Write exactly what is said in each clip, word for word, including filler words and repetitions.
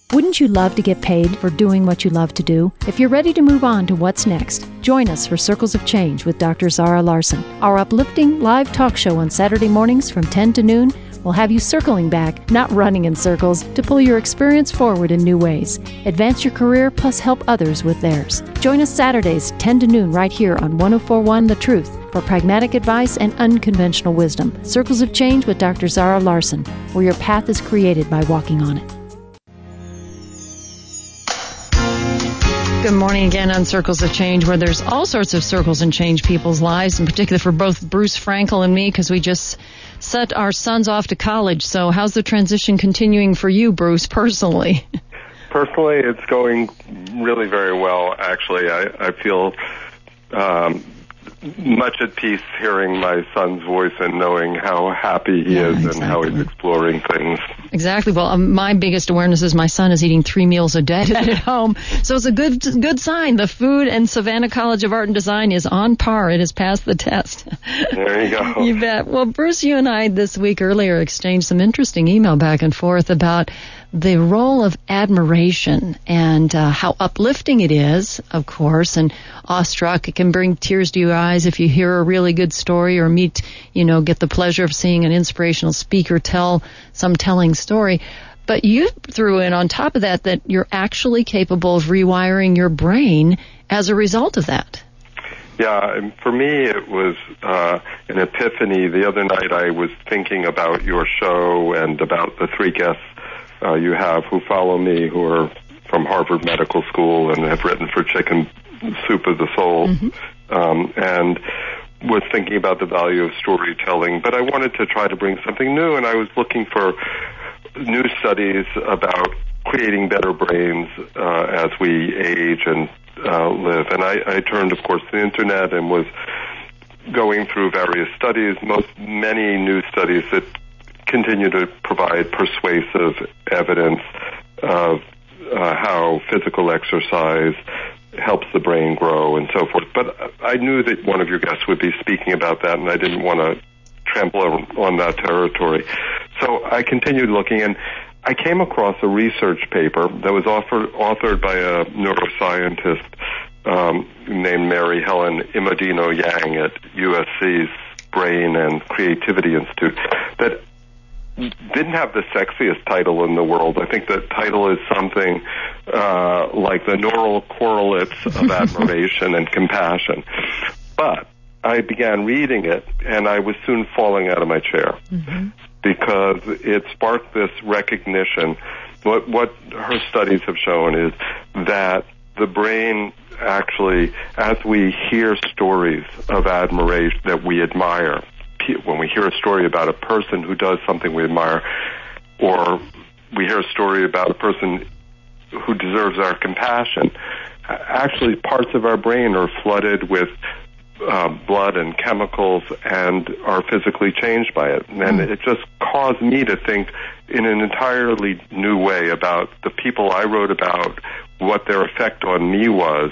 Wouldn't you love to get paid for doing what you love to do? If you're ready to move on to what's next, join us for Circles of Change with Doctor Zara Larson. Our uplifting live talk show on Saturday mornings from ten to noon will have you circling back, not running in circles, to pull your experience forward in new ways. Advance your career plus help others with theirs. Join us Saturdays, ten to noon, right here on one oh four point one The Truth for pragmatic advice and unconventional wisdom. Circles of Change with Doctor Zara Larson, where your path is created by walking on it. Good morning again on Circles of Change, where there's all sorts of circles and change people's lives, in particular for both Bruce Frankel and me, because we just set our sons off to college. So how's the transition continuing for you, Bruce, personally? Personally, it's going really very well, actually. I, I feel um, much at peace hearing my son's voice and knowing how happy he Yeah, is exactly. and how he's exploring things. Exactly. Well, um, my biggest awareness is my son is eating three meals a day at home. So it's a good good sign. The food and Savannah College of Art and Design is on par. It has passed the test. There you go. You bet. Well, Bruce, you and I this week earlier exchanged some interesting email back and forth about the role of admiration and uh, how uplifting it is, of course, and awestruck. It can bring tears to your eyes if you hear a really good story or meet, you know, get the pleasure of seeing an inspirational speaker tell some telling story. But you threw in on top of that that you're actually capable of rewiring your brain as a result of that. Yeah, and for me it was uh, an epiphany. The other night I was thinking about your show and about the three guests uh, you have who follow me, who are from Harvard Medical School and have written for Chicken Soup of the Soul, mm-hmm. um, and was thinking about the value of storytelling. But I wanted to try to bring something new, and I was looking for new studies about creating better brains uh, as we age and uh, live. And I, I turned, of course, to the Internet and was going through various studies, most many new studies that continue to provide persuasive evidence of uh, how physical exercise helps the brain grow and so forth. But I knew that one of your guests would be speaking about that, and I didn't want to trample on that territory. So I continued looking, and I came across a research paper that was offered, authored by a neuroscientist um, named Mary Helen Imodino-Yang at U S C's Brain and Creativity Institute that didn't have the sexiest title in the world. I think the title is something uh, like the neural correlates of admiration and compassion. But I began reading it, and I was soon falling out of my chair mm-hmm. because it sparked this recognition. What, what her studies have shown is that the brain actually, as we hear stories of admiration that we admire, when we hear a story about a person who does something we admire, or we hear a story about a person who deserves our compassion, actually parts of our brain are flooded with uh, blood and chemicals and are physically changed by it. And mm. it just caused me to think in an entirely new way about the people I wrote about, what their effect on me was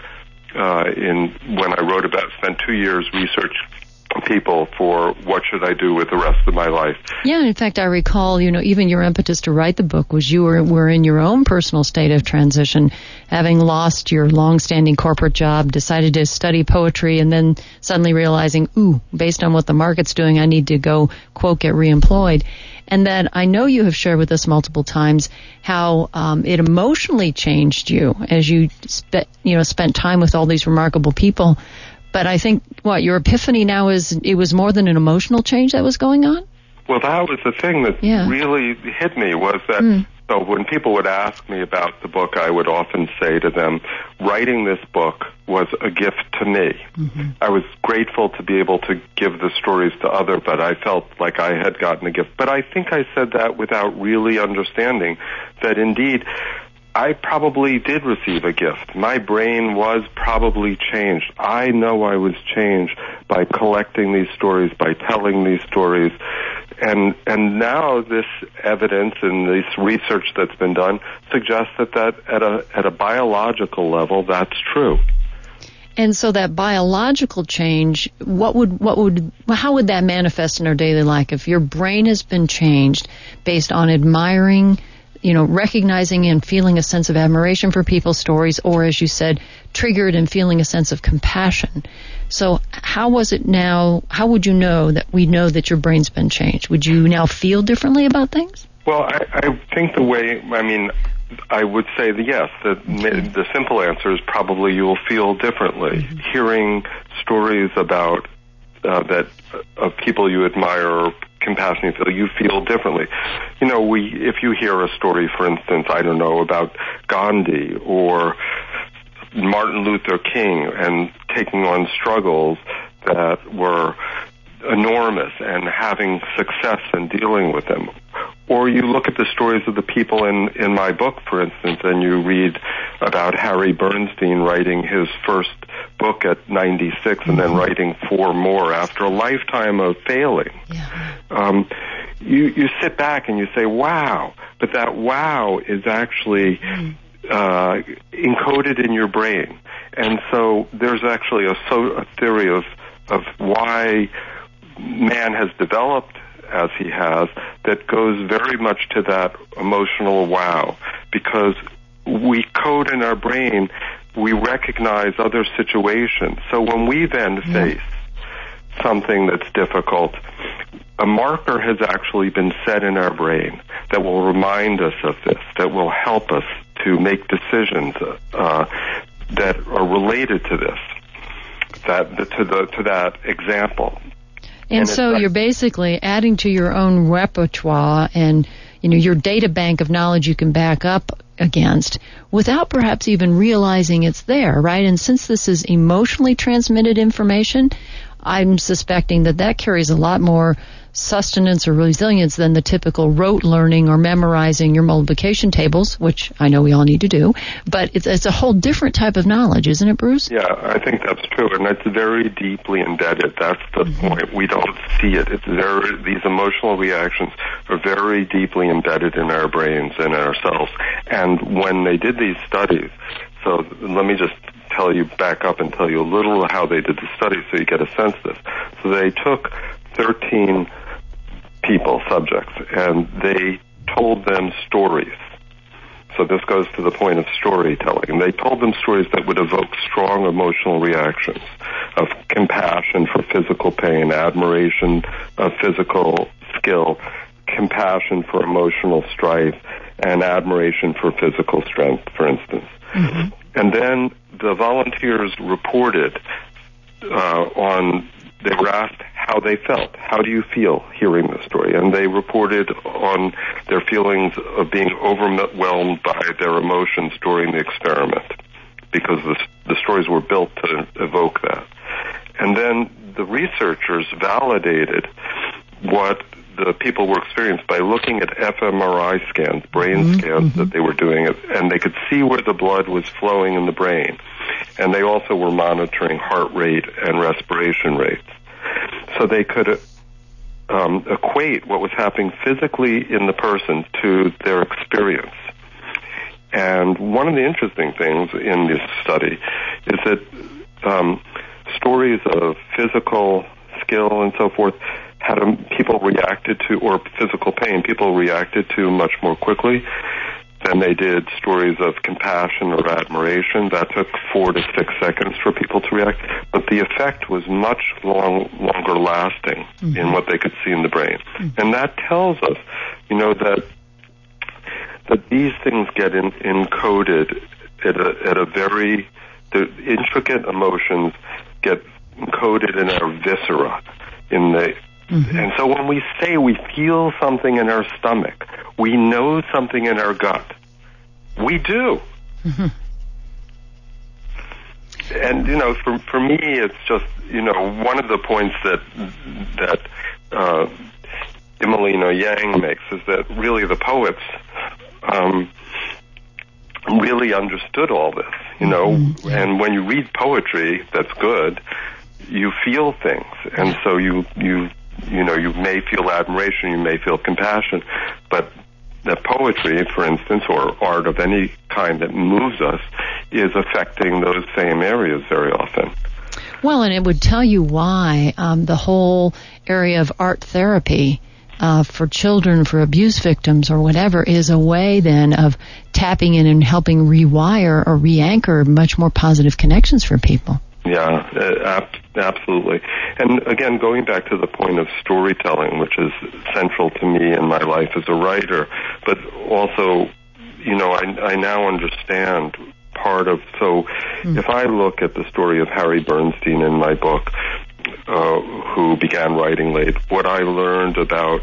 uh, in when I wrote about, spent two years research people for what should I do with the rest of my life. Yeah, and in fact, I recall, you know, even your impetus to write the book was you were, were in your own personal state of transition, having lost your long-standing corporate job, decided to study poetry, and then suddenly realizing, ooh, based on what the market's doing, I need to go, quote, get reemployed. And then I know you have shared with us multiple times how um, it emotionally changed you as you spe- you know, spent time with all these remarkable people. But I think, what, your epiphany now is it was more than an emotional change that was going on? Well, that was the thing that yeah. really hit me, was that mm. so when people would ask me about the book, I would often say to them, writing this book was a gift to me. Mm-hmm. I was grateful to be able to give the stories to others, but I felt like I had gotten a gift. But I think I said that without really understanding that, indeed, I probably did receive a gift. My brain was probably changed. I know I was changed by collecting these stories, by telling these stories. And and now this evidence and this research that's been done suggests that, that at a at a biological level, that's true. And so that biological change, what would what would how would that manifest in our daily life if your brain has been changed based on admiring you know, recognizing and feeling a sense of admiration for people's stories, or as you said, triggered and feeling a sense of compassion. So how was it now, how would you know that we know that your brain's been changed? Would you now feel differently about things? Well, I, I think the way, I mean, I would say that yes, the, okay. the simple answer is probably you will feel differently. Mm-hmm. Hearing stories about uh, that of people you admire or compassion you feel, you feel differently. You know, we if you hear a story, for instance, I don't know, about Gandhi or Martin Luther King and taking on struggles that were enormous and having success in dealing with them. Or you look at the stories of the people in, in my book, for instance, and you read about Harry Bernstein writing his first book at ninety-six mm-hmm. and then writing four more after a lifetime of failing. Yeah. Um, you, you sit back and you say, wow, but that wow is actually mm. uh, encoded in your brain. And so there's actually a, so, a theory of, of why man has developed as he has, that goes very much to that emotional wow, because we code in our brain, we recognize other situations. So when we then face something that's difficult, a marker has actually been set in our brain that will remind us of this, that will help us to make decisions uh, that are related to this, that to the to that example. And, and so you're basically adding to your own repertoire and, you know, your data bank of knowledge you can back up against without perhaps even realizing it's there, right? And since this is emotionally transmitted information, I'm suspecting that that carries a lot more sustenance or resilience than the typical rote learning or memorizing your multiplication tables, which I know we all need to do. But it's, it's a whole different type of knowledge, isn't it, Bruce? Yeah, I think that's true, and it's very deeply embedded. That's the mm-hmm. point. We don't see it. It's very, these emotional reactions are very deeply embedded in our brains and ourselves. And when they did these studies, so let me just tell you, back up and tell you a little how they did the study so you get a sense of this. So they took thirteen people, subjects, and they told them stories. So this goes to the point of storytelling. And they told them stories that would evoke strong emotional reactions of compassion for physical pain, admiration of physical skill, compassion for emotional strife, and admiration for physical strength, for instance. Mm-hmm. And then the volunteers reported uh, on, they were asked how they felt. How do you feel hearing the story? And they reported on their feelings of being overwhelmed by their emotions during the experiment, because the, the stories were built to evoke that. And then the researchers validated what the people were experiencing by looking at fMRI scans, brain mm-hmm, scans mm-hmm. that they were doing, and they could see where the blood was flowing in the brain. And they also were monitoring heart rate and respiration rates. So they could um, equate what was happening physically in the person to their experience. And one of the interesting things in this study is that um, stories of physical skill and so forth had um, people reacted to, or physical pain, people reacted to much more quickly than they did stories of compassion or admiration. That took four to six seconds for people to react. But the effect was much long, longer lasting mm-hmm. in what they could see in the brain. Mm-hmm. And that tells us, you know, that that these things get in, encoded at a, at a very, the intricate emotions get encoded in our viscera, in the Mm-hmm. And so when we say we feel something in our stomach, we know something in our gut. We do. Mm-hmm. And, you know, for for me, it's just, you know, one of the points that that uh, Emelina Yang makes is that really the poets um, really understood all this, you know. Mm-hmm. And when you read poetry that's good, you feel things. And so you you... You know, you may feel admiration, you may feel compassion, but the poetry, for instance, or art of any kind that moves us, is affecting those same areas very often. Well, and it would tell you why um, the whole area of art therapy uh, for children, for abuse victims or whatever, is a way then of tapping in and helping rewire or re-anchor much more positive connections for people. Yeah, uh, absolutely. And again, going back to the point of storytelling, which is central to me in my life as a writer, but also, you know, I, I now understand part of, so mm. if I look at the story of Harry Bernstein in my book, uh, who began writing late, what I learned about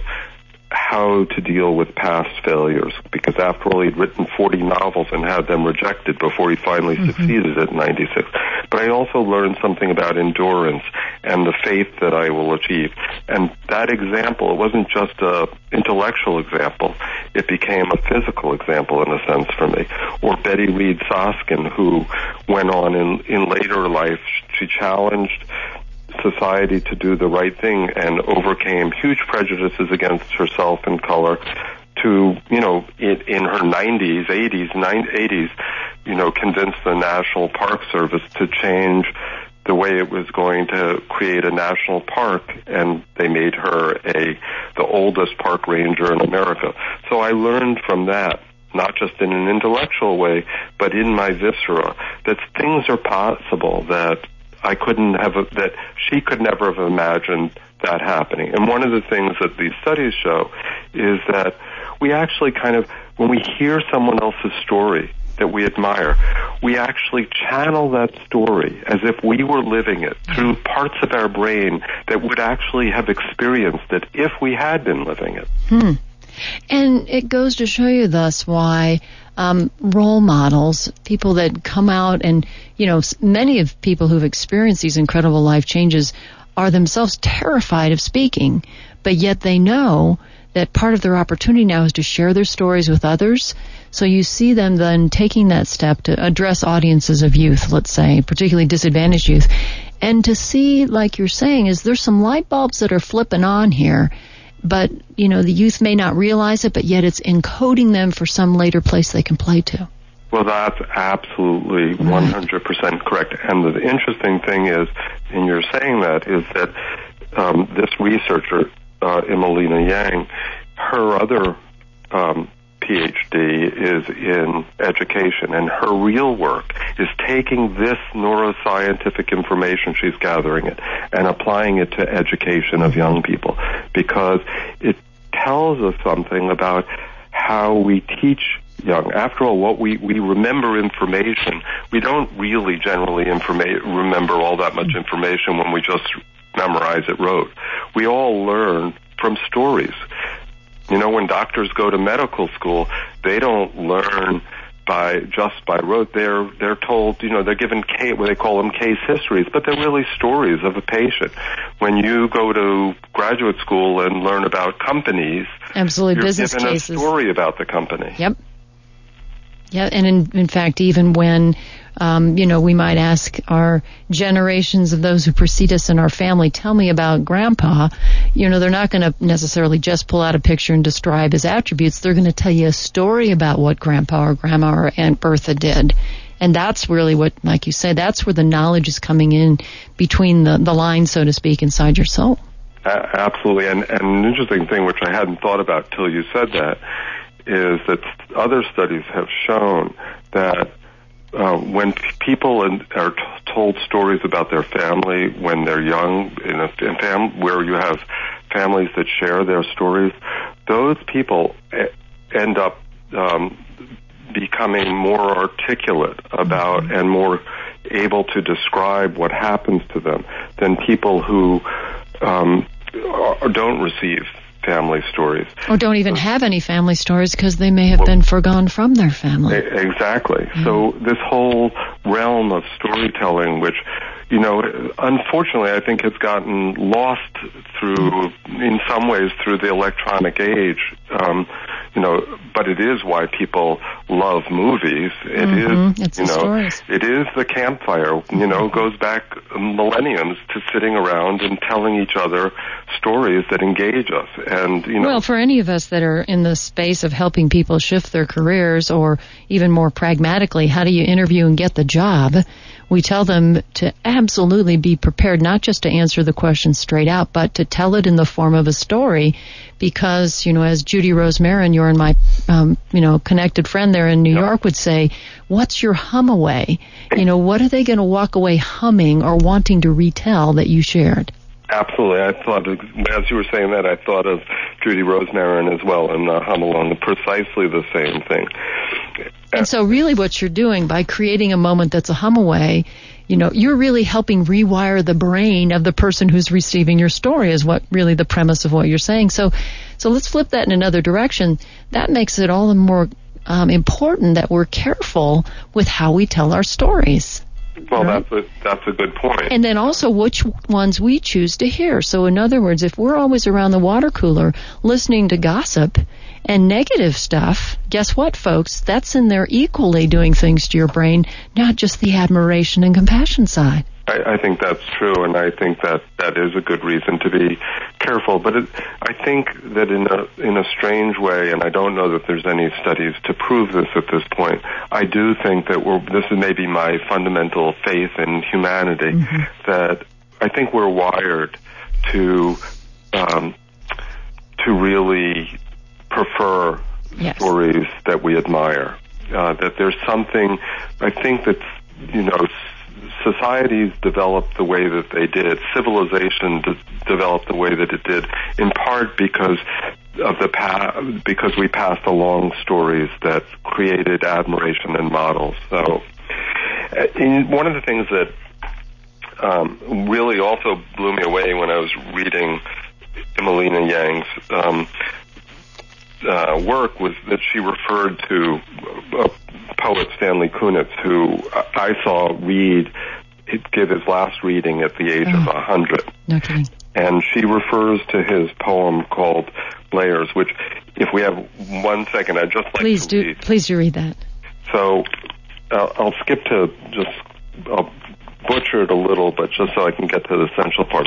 how to deal with past failures, because after all, he'd written forty novels and had them rejected before he finally mm-hmm. succeeded at ninety-six. But I also learned something about endurance and the faith that I will achieve. And that example, it wasn't just an intellectual example, it became a physical example in a sense for me. Or Betty Reed Soskin, who went on in, in later life, she challenged society to do the right thing and overcame huge prejudices against herself and color to, you know, in, in her nineties, eighties, eighties, you know, convince the National Park Service to change the way it was going to create a national park, and they made her a the oldest park ranger in America. So I learned from that, not just in an intellectual way, but in my viscera, that things are possible that I couldn't have, a, that she could never have imagined that happening. And one of the things that these studies show is that we actually kind of, when we hear someone else's story that we admire, we actually channel that story as if we were living it through parts of our brain that would actually have experienced it if we had been living it. Hmm. And it goes to show you thus why um, role models, people that come out and, you know, many of people who've experienced these incredible life changes are themselves terrified of speaking, but yet they know that part of their opportunity now is to share their stories with others. So you see them then taking that step to address audiences of youth, let's say, particularly disadvantaged youth, and to see, like you're saying, is there's some light bulbs that are flipping on here. But, you know, the youth may not realize it, but yet it's encoding them for some later place they can play to. Well, that's absolutely one hundred percent correct. And the interesting thing is, in your saying that, is that um, this researcher, uh, Emelina Yang, her other um, PhD is in education, and her real work is taking this neuroscientific information she's gathering it and applying it to education of young people, because it tells us something about how we teach young. After all, what we, we remember information, we don't really generally informa- remember all that much information when we just memorize it rote. We all learn from stories. You know, when doctors go to medical school, they don't learn by just by rote. They're they're told, you know, they're given case, what they call them case histories, but they're really stories of a patient. When you go to graduate school and learn about companies, absolutely, you're business given cases. a story about the company. Yep. Yeah, and in, in fact, even when, um, you know, we might ask our generations of those who precede us in our family, tell me about Grandpa, you know, they're not going to necessarily just pull out a picture and describe his attributes. They're going to tell you a story about what Grandpa or Grandma or Aunt Bertha did. And that's really what, like you said, that's where the knowledge is coming in between the, the lines, so to speak, inside your soul. Uh, absolutely. And, and an interesting thing, which I hadn't thought about till you said that, is that other studies have shown that uh, when p- people in, are t- told stories about their family when they're young, in a in fam- where you have families that share their stories, those people e- end up um, becoming more articulate about mm-hmm. and more able to describe what happens to them than people who um, are, don't receive family stories. Or don't even so, have any family stories because they may have well, been forgone from their family. Exactly. Mm. So this whole realm of storytelling, which, you know, unfortunately I think has gotten lost through, in some ways, through the electronic age. Um, you know, but it is why people love movies. It mm-hmm. is, it's you know, stories. it is the campfire, you know, goes back millenniums to sitting around and telling each other stories that engage us. And, you know. Well, for any of us that are in the space of helping people shift their careers, or even more pragmatically, how do you interview and get the job? We tell them to absolutely be prepared, not just to answer the question straight out, but to tell it in the form of a story. Because, you know, as Judy Rose Marin, you're my, um, you know, connected friend there in New Yep. York, would say, what's your hum away? You know, what are they going to walk away humming or wanting to retell that you shared? Absolutely. I thought, as you were saying that, I thought of Judy Rose Marin as well, and uh, Hum Along, precisely the same thing. And so really what you're doing by creating a moment that's a hum away, you know, you're really helping rewire the brain of the person who's receiving your story, is what really the premise of what you're saying. So, so let's flip that in another direction. That makes it all the more um, important that we're careful with how we tell our stories. Well, right? that's a, that's a good point. And then also which ones we choose to hear. So in other words, if we're always around the water cooler listening to gossip and negative stuff, guess what, folks? That's in there equally doing things to your brain, not just the admiration and compassion side. I, I think that's true, and I think that that is a good reason to be careful. But it, I think that in a in a strange way, and I don't know that there's any studies to prove this at this point, I do think that we're, this is maybe my fundamental faith in humanity, mm-hmm. that I think we're wired to um, to really prefer yes. stories that we admire. Uh, that there's something, I think that's, you know, societies developed the way that they did. Civilization de- developed the way that it did, in part because of the pa- because we passed along stories that created admiration and models. So, uh, in, one of the things that um, really also blew me away when I was reading Emelina Yang's um, uh, work was that she referred to uh, poet Stanley Kunitz, who I saw read, give his last reading at the age oh, of one hundred. No kidding. And she refers to his poem called Layers, which, if we have one second, I'd just like please to do, read. Please do read that. So uh, I'll skip to just, I'll butcher it a little, but just so I can get to the essential parts.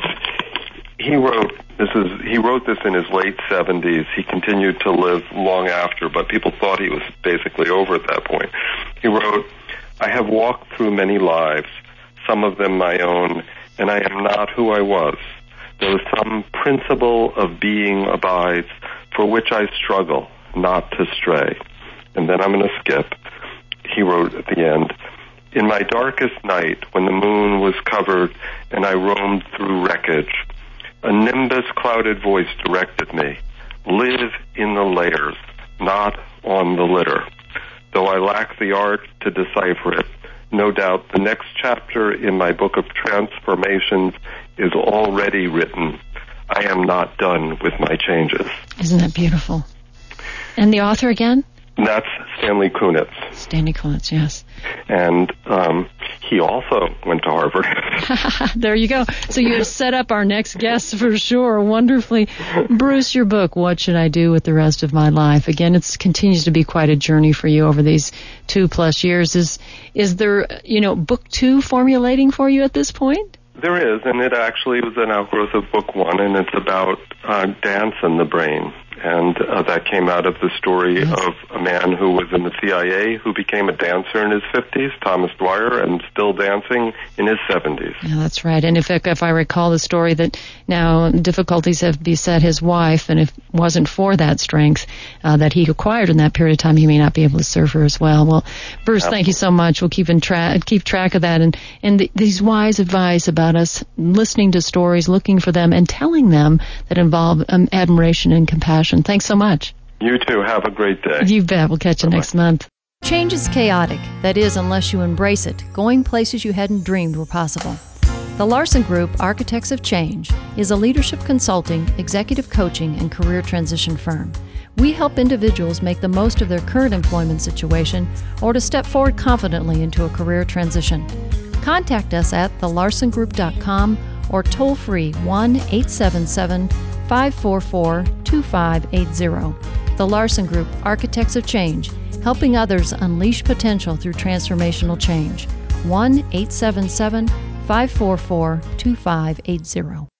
He wrote this is he wrote this in his late seventies. He continued to live long after, but people thought he was basically over at that point. He wrote, "I have walked through many lives, some of them my own, and I am not who I was. Though some principle of being abides, for which I struggle not to stray." And then I'm going to skip. He wrote at the end, "In my darkest night, when the moon was covered and I roamed through wreckage, a nimbus-clouded voice directed me, live in the layers, not on the litter. Though I lack the art to decipher it, no doubt the next chapter in my book of transformations is already written. I am not done with my changes." Isn't that beautiful? And the author again? That's Stanley Kunitz. Stanley Kunitz, yes. And um, he also went to Harvard. There you go. So you set up our next guest for sure, wonderfully. Bruce, your book, What Should I Do with the Rest of My Life? Again, it continues to be quite a journey for you over these two plus years. Is is there, you know, book two formulating for you at this point? There is, and it actually was an outgrowth of book one, and it's about uh, dance in the brain. And uh, that came out of the story yes. of a man who was in the C I A who became a dancer in his fifties, Thomas Dwyer, and still dancing in his seventies. Yeah, that's right. And if if I recall the story, that now difficulties have beset his wife, and if it wasn't for that strength uh, that he acquired in that period of time, he may not be able to serve her as well. Well, Bruce, Absolutely. Thank you so much. We'll keep in tra- keep track of that, and and the, these wise advice about us listening to stories, looking for them, and telling them that involve um, admiration and compassion. Thanks so much. You too. Have a great day. You bet. We'll catch you Bye-bye. Next month. Change is chaotic. That is, unless you embrace it, going places you hadn't dreamed were possible. The Larson Group, Architects of Change, is a leadership consulting, executive coaching, and career transition firm. We help individuals make the most of their current employment situation or to step forward confidently into a career transition. Contact us at the larson group dot com or toll free one eight seven seven, five four four, two five eight zero. The Larson Group, Architects of Change, helping others unleash potential through transformational change. one eight seven seven, five four four, two five eight zero.